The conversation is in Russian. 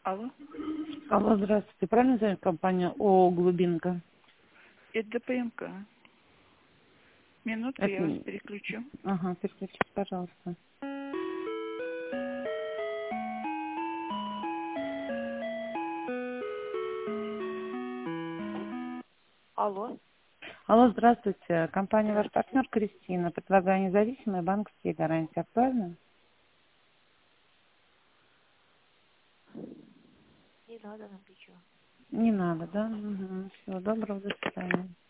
Алло, Алло, здравствуйте. Правильно звонит компания ООО «Глубинка»? это ДПМК. Минутку, я вас Это... переключу. Ага, переключите, пожалуйста. Алло, Алло, здравствуйте. Компания «Ваш здравствуйте. партнер» Кристина. Предлагаю независимые банковские гарантии. Актуально? Не надо нам ничего. Не надо, да? Угу. Всего доброго, до свидания.